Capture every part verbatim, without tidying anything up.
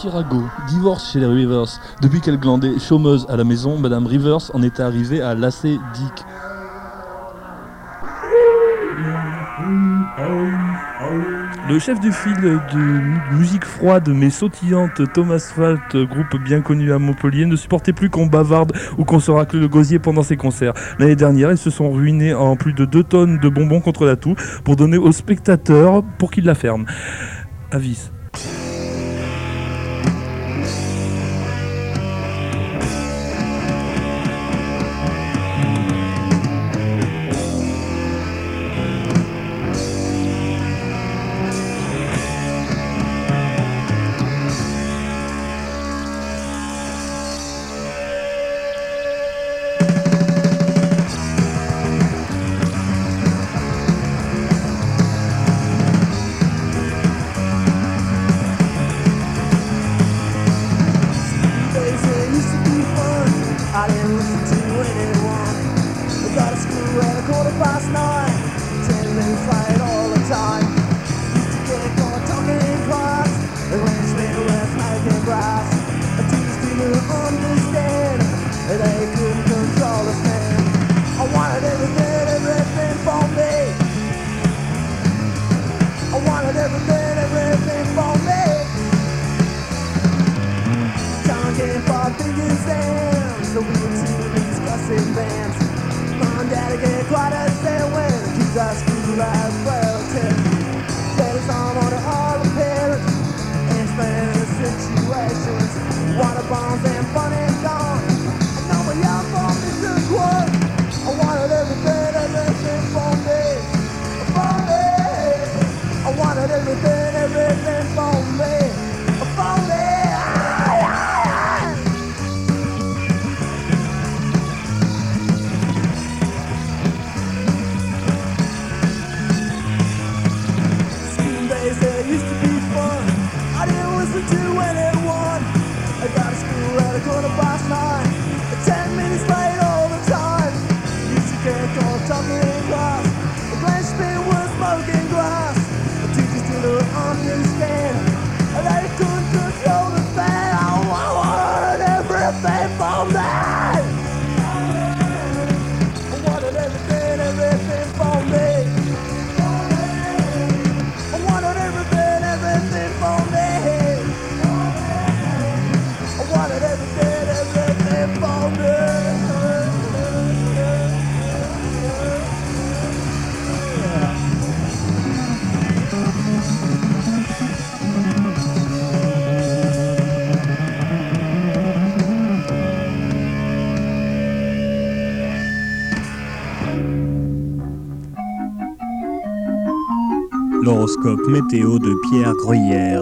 Chirago, divorce chez les Rivers. Depuis qu'elle glandait chômeuse à la maison, Madame Rivers en était arrivée à lasser Dick. Le chef du file de musique froide mais sautillante, Thomas Falt, groupe bien connu à Montpellier, ne supportait plus qu'on bavarde ou qu'on se racle le gosier pendant ses concerts. L'année dernière, ils se sont ruinés en plus de deux tonnes de bonbons contre la toux pour donner aux spectateurs pour qu'ils la ferment. Avis. L'horoscope météo de Pierre Gruyère.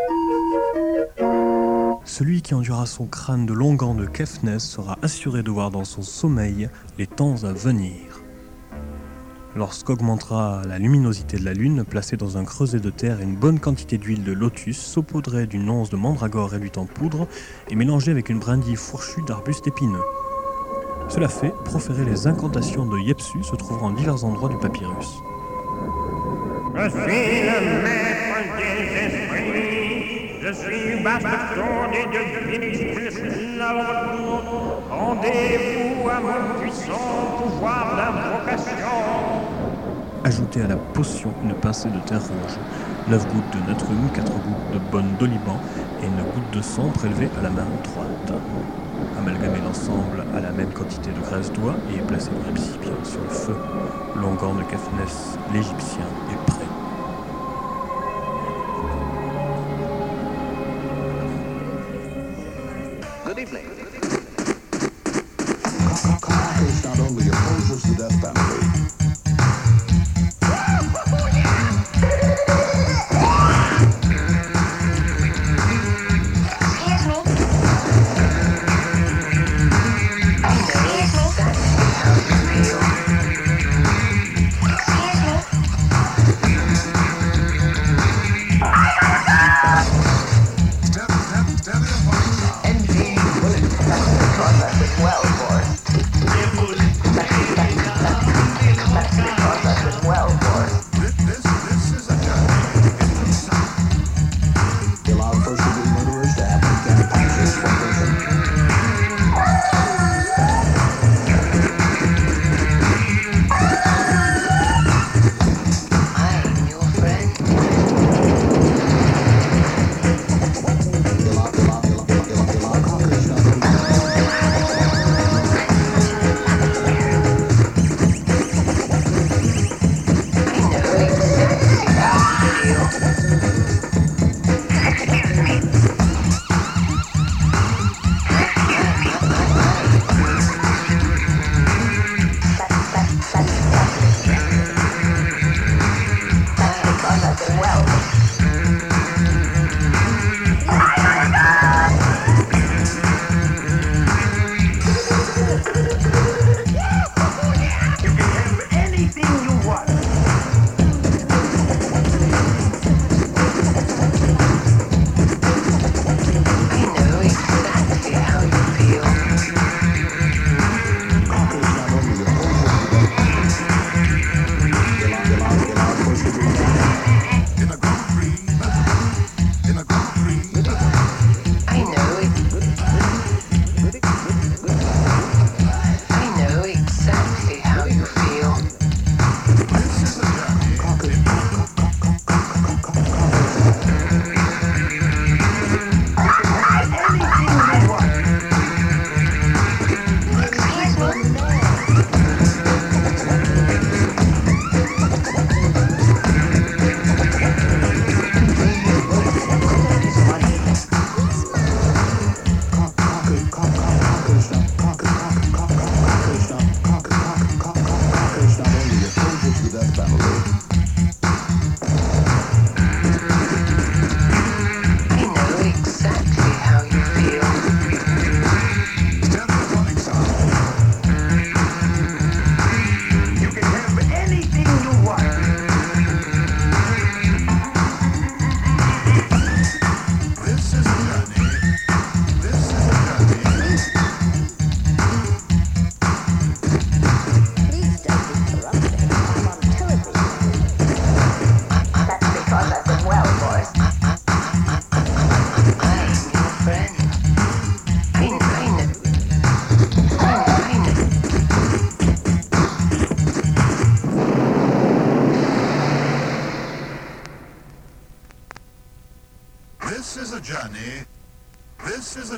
Celui qui endurera son crâne de longan de Kefnes sera assuré de voir dans son sommeil les temps à venir. Lorsqu'augmentera la luminosité de la lune, placée dans un creuset de terre et une bonne quantité d'huile de lotus, saupoudrée d'une once de mandragore réduite en poudre et mélangée avec une brindille fourchue d'arbustes épineux. Cela fait proférer les incantations de Yepsu se trouvant en divers endroits du papyrus. Je suis le maître des esprits, je suis baston des dieux plus l'avant. Rendez-vous à mon puissant pouvoir d'invocation. Ajoutez à la potion une pincée de terre rouge, neuf gouttes de natrum, quatre gouttes de bonne d'oliban et une goutte de sang prélevée à la main droite. Amalgamez l'ensemble à la même quantité de graisse d'oie et placez le récipient sur le feu. Longan de Kefnes, l'Égyptien, est prêt. Good evening. Is not only opposers to death penalty. Well, for it.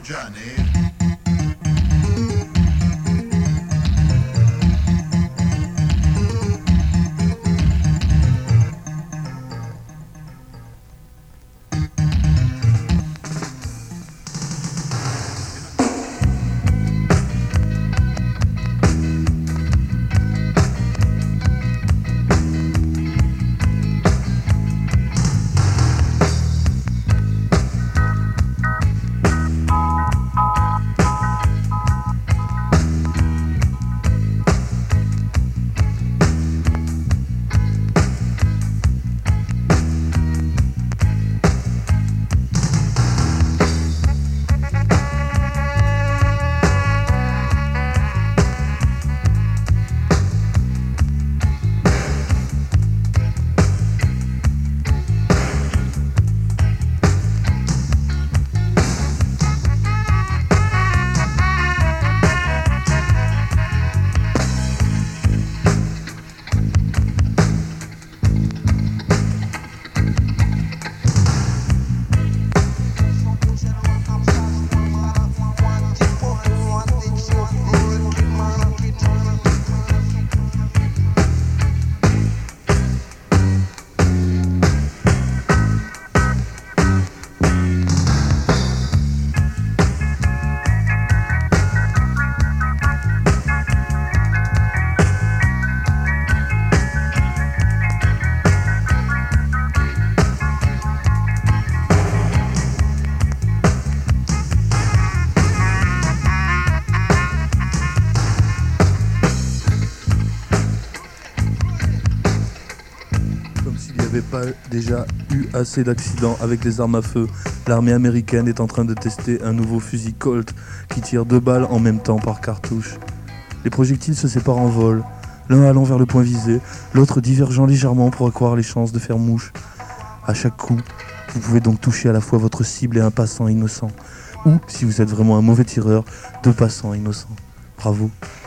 journey. Pas déjà eu assez d'accidents avec les armes à feu, l'armée américaine est en train de tester un nouveau fusil Colt qui tire deux balles en même temps par cartouche. Les projectiles se séparent en vol, l'un allant vers le point visé, l'autre divergeant légèrement pour accroître les chances de faire mouche. À chaque coup, vous pouvez donc toucher à la fois votre cible et un passant innocent, ou, si vous êtes vraiment un mauvais tireur, deux passants innocents. Bravo.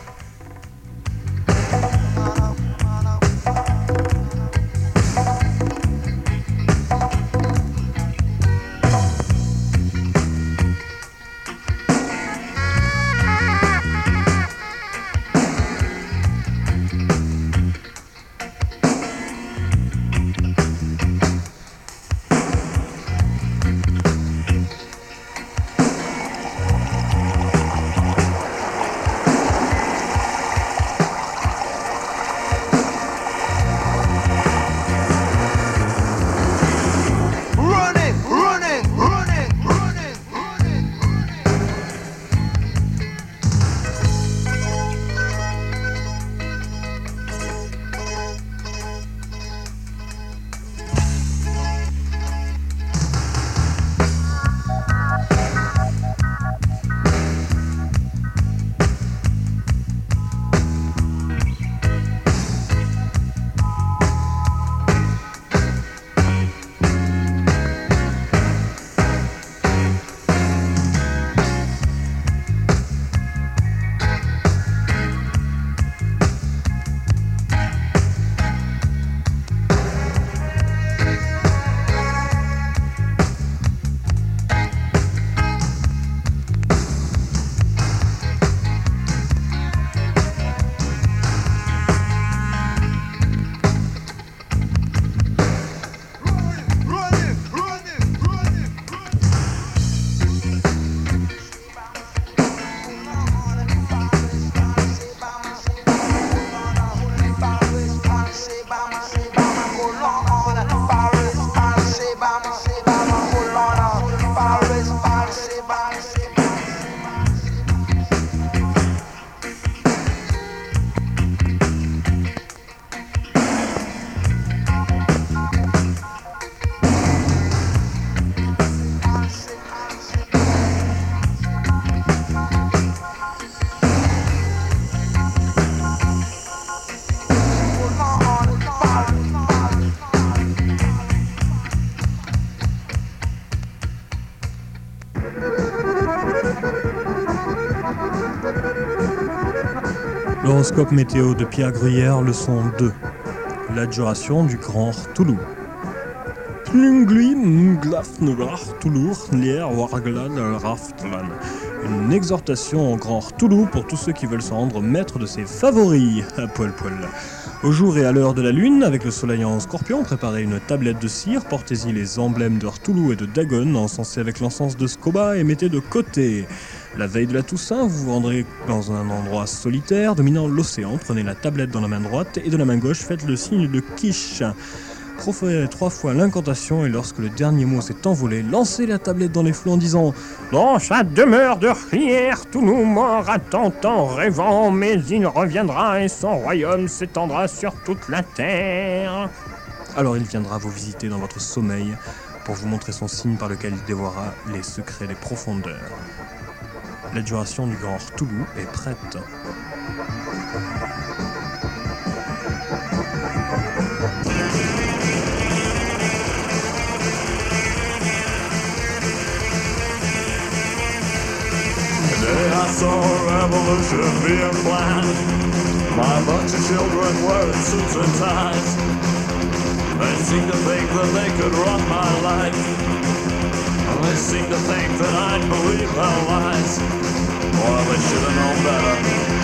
L'horoscope météo de Pierre Gruyère, leçon deux. L'adjuration du grand Toulouse. Une exhortation en grand Rtoulou pour tous ceux qui veulent se rendre maître de ses favoris. À poil poil. Au jour et à l'heure de la lune, avec le soleil en scorpion, préparez une tablette de cire, portez-y les emblèmes de Rtoulou et de Dagon, encensés avec l'encens de Scoba et mettez de côté. La veille de la Toussaint, vous vous rendrez dans un endroit solitaire, dominant l'océan, prenez la tablette dans la main droite et de la main gauche, faites le signe de quiche. Proférez trois fois l'incantation et lorsque le dernier mot s'est envolé, lancez la tablette dans les flots en disant « Dans sa demeure de rivière, tout nous mourra tant en rêvant, mais il reviendra et son royaume s'étendra sur toute la terre. » Alors il viendra vous visiter dans votre sommeil pour vous montrer son signe par lequel il dévoilera les secrets des profondeurs. L'adjuration du grand Rtoulou est prête. Today I saw a revolution being planned by a bunch of children wearing suits and ties. They seem to think that they could run my life. They seem to think that I'd believe their lies. Well, they should have known better.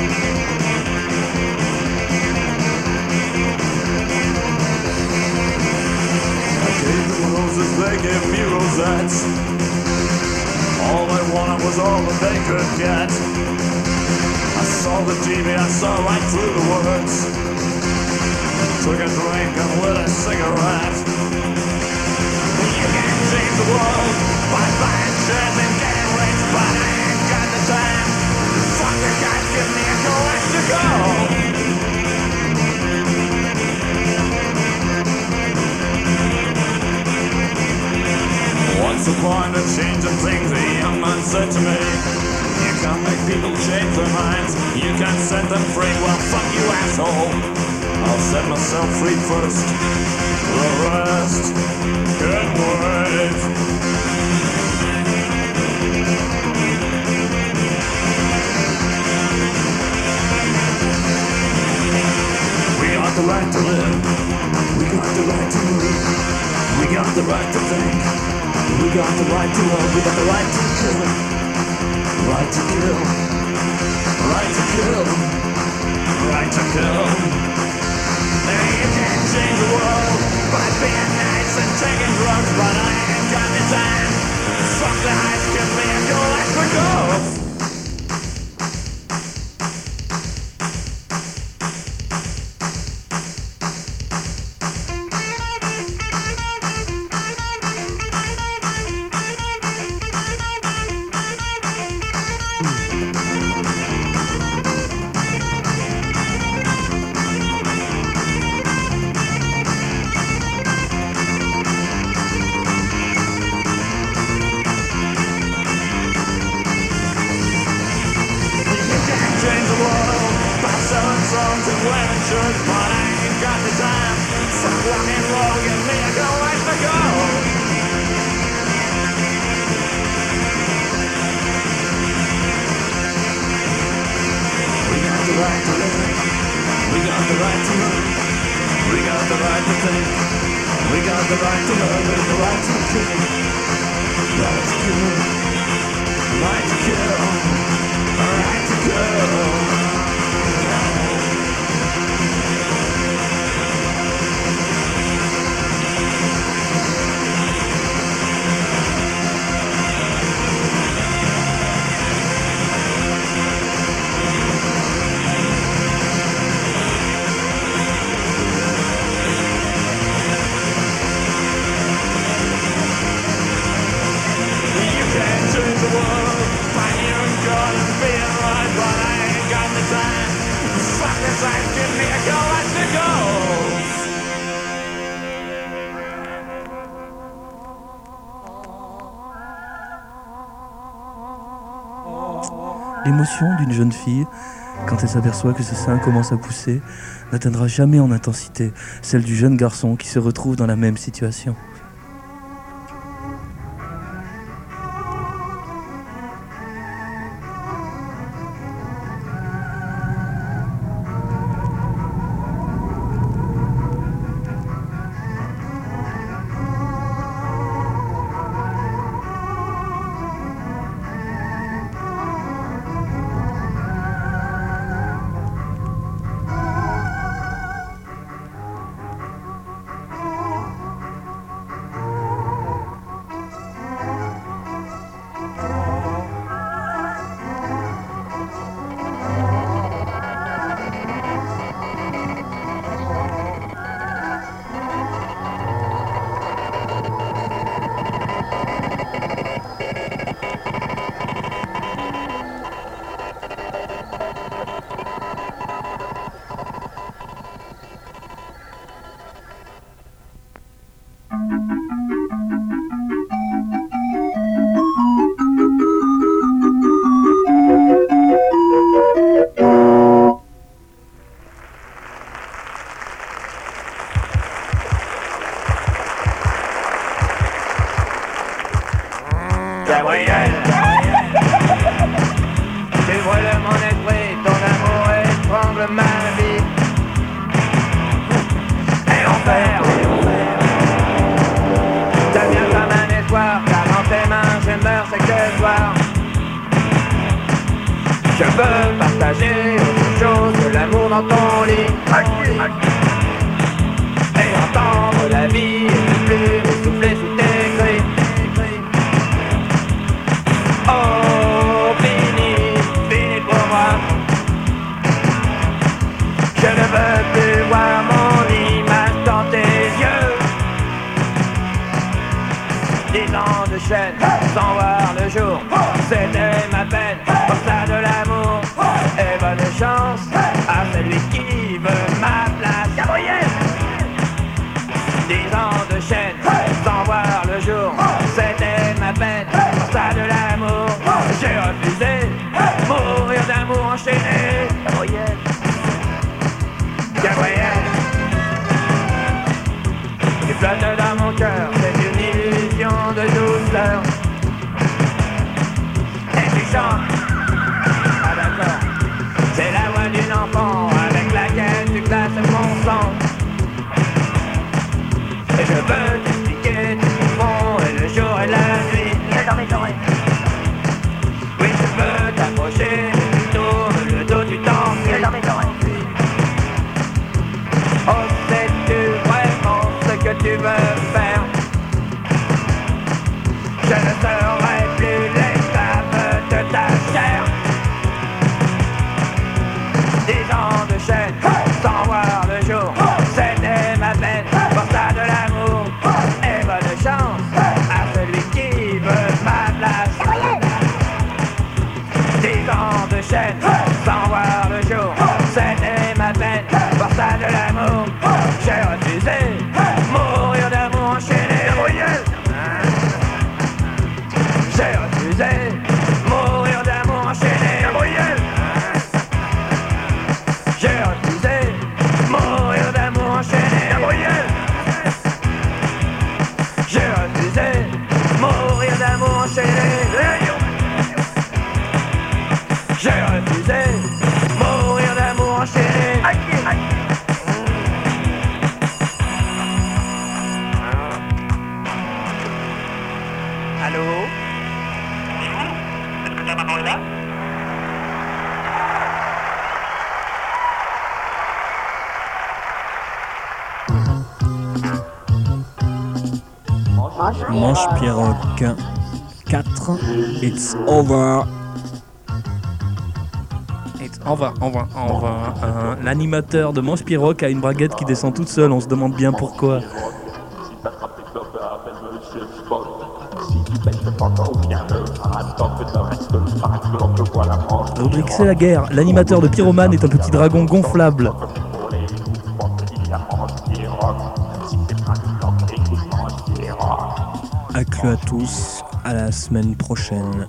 I gave them roses, they gave me rosettes. All they wanted was all that they could get. I saw the T V, I saw right through the words. Took a drink and lit a cigarette. You can't change the world by buying shares and getting rich, but I ain't got the time. Fuck the guys, give me a choice to go. What's the point of changing things? A young man said to me. You can't make people change their minds. You can't set them free. Well, fuck you, asshole. I'll set myself free first. The rest can wait. We got the right to live. We got the right to move. We got the right to think. We got the right to love, we got the right to kill. Right to kill. Right to kill. Right to kill. Now you can't change the world by being nice and taking drugs, but I ain't got the time. Fuck the high school, man, go let's go. L'émotion d'une jeune fille, quand elle s'aperçoit que ses seins commencent à pousser, n'atteindra jamais en intensité celle du jeune garçon qui se retrouve dans la même situation. dans ton lit et entendre la vie ne plus souffler sous tes grilles. Oh, fini, fini pour moi. Je ne veux plus voir mon image dans tes yeux. Dix ans de chaîne sans voir le jour, c'était ma peine, pour ça de l'amour. Et bonne chance à celui qui veut ma place. Gabriel! Dix ans de chaîne sans voir le jour, c'était ma peine, pour ça de l'amour. J'ai refusé mourir d'amour enchaîné. Gabriel! Gabriel! Tu flottes dans mon cœur, c'est une illusion de douceur. Et tu chantes. Ah d'accord. C'est la voix d'une enfant avec laquelle tu glaces mon sang. Et je veux t'expliquer tout au fond, et le jour et la nuit. Il est dans mes oreilles. Oui, je veux t'approcher, tu tournes le dos, tu t'enfuis. Il est dans mes oreilles. Oh, sais-tu vraiment ce que tu veux faire? Je ne serai plus l'esclave de ta chair. Dix ans de chaîne sans voir le jour, c'était ma peine, pour ça de l'amour. Et bonne chance à celui qui veut ma place. Dix ans de chaîne sans voir le jour, c'était ma peine, pour ça de l'amour. J'ai refusé mourir d'amour enchaîné. J'ai refusé mourir d'amour enchaîné. J'ai refusé mourir d'amour enchaîné. J'ai refusé mourir d'amour enchaîné. J'ai refusé mourir d'amour enchaîné. Allô? Est-ce que ta maman est là? Manche Pierroc quatre, it's over. It's over, over, over. Euh, L'animateur de Manche Pierroc a une braguette qui descend toute seule, on se demande bien pourquoi. La rubrique c'est la guerre. L'animateur de Pyromane est un petit dragon gonflable. Acclu à tous, à la semaine prochaine.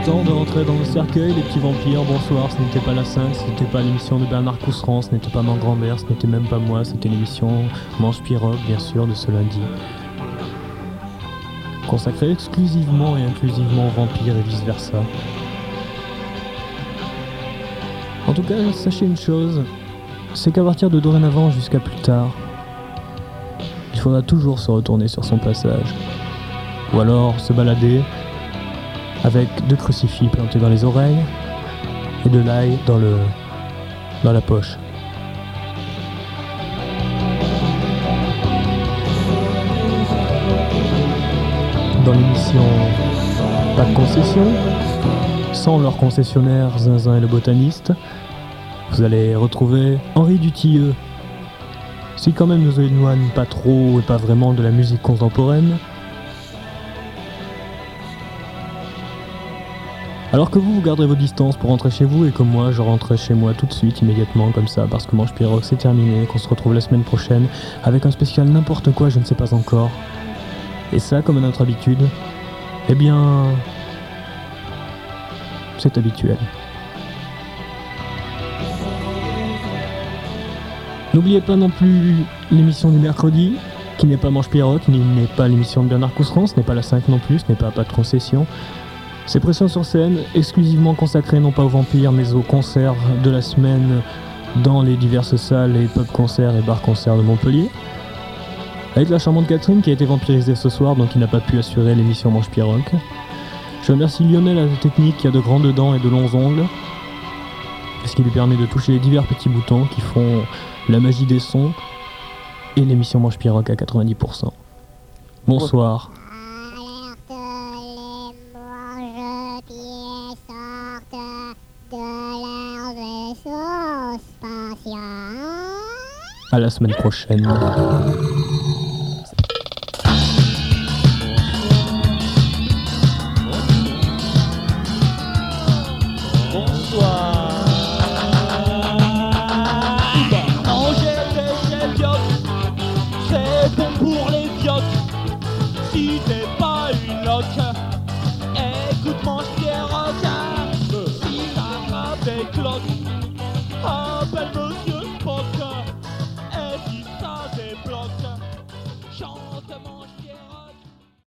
temps de rentrer dans le cercueil, les petits vampires, bonsoir, ce n'était pas la cinq, ce n'était pas l'émission de Bernard Cousseran, ce n'était pas ma grand-mère, ce n'était même pas moi, c'était l'émission Manche Pirogue, bien sûr, de ce lundi. Consacrée exclusivement et inclusivement aux vampires et vice-versa. En tout cas, sachez une chose, c'est qu'à partir de dorénavant jusqu'à plus tard, il faudra toujours se retourner sur son passage. Ou alors se balader avec deux crucifix plantés dans les oreilles et de l'ail dans le dans la poche. Dans l'émission Pas de concession, sans leur concessionnaire Zinzin et le botaniste, vous allez retrouver Henri Dutilleux. Si quand même nous éloigne pas trop et pas vraiment de la musique contemporaine, alors que vous, vous garderez vos distances pour rentrer chez vous et que moi, je rentrerai chez moi tout de suite, immédiatement, comme ça, parce que Manche Pirogue, c'est terminé, qu'on se retrouve la semaine prochaine avec un spécial n'importe quoi, je ne sais pas encore. Et ça, comme à notre habitude, eh bien, c'est habituel. N'oubliez pas non plus l'émission du mercredi, qui n'est pas Manche Pirogue, qui n'est pas l'émission de Bernard Cousseran, ce n'est pas la cinq non plus, ce n'est pas Pas de concession. C'est Pression sur scène, exclusivement consacré non pas aux vampires, mais aux concerts de la semaine dans les diverses salles et pub-concerts et bar-concerts de Montpellier. Avec la charmante Catherine qui a été vampirisée ce soir, donc qui n'a pas pu assurer l'émission Manche Pirogue. Je remercie Lionel à la technique qui a de grandes dents et de longs ongles, ce qui lui permet de toucher les divers petits boutons qui font la magie des sons et l'émission Manche Pirogue à quatre-vingt-dix pour cent. Bonsoir. À la semaine prochaine.